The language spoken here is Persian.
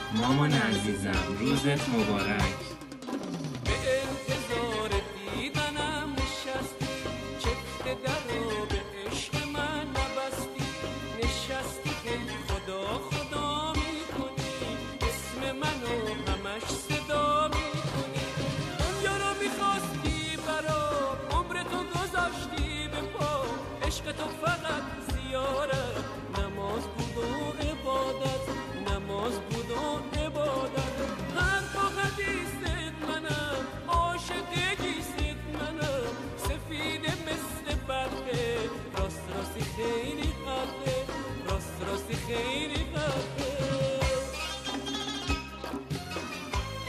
مامان عزیزم روزت مبارک. به انتظار دیدنم نشستی، چفت در رو به عشق من نبستی، نشستی که خدا خدا میکنی، اسم منو همش صدا میکنی، دنیا رو میخواستی برام، عمر تو گذاشتی به پا، عشق تو